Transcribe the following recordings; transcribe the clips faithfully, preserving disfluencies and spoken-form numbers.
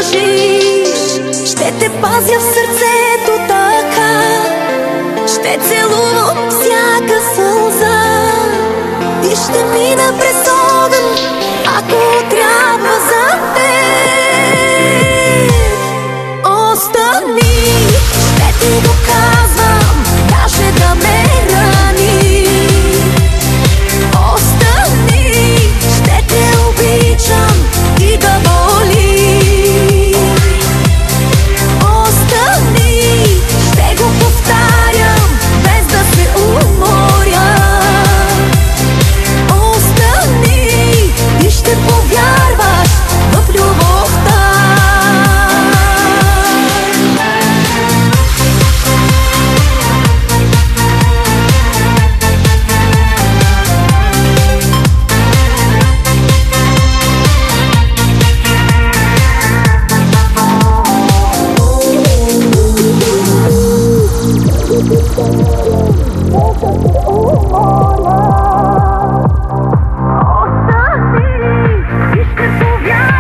кажиш, ще те пазя в сърцето така, ще целувам всяка сълза и ще мина през огън, ако трябва за теб. Остани, ще ти доказвам, даже да ме рани. Остани, ще те обичам и да боли. Остани, ще го повтарям, без да се уморя. Остани и ще повярваш в любовта.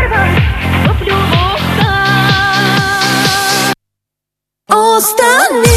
Остани.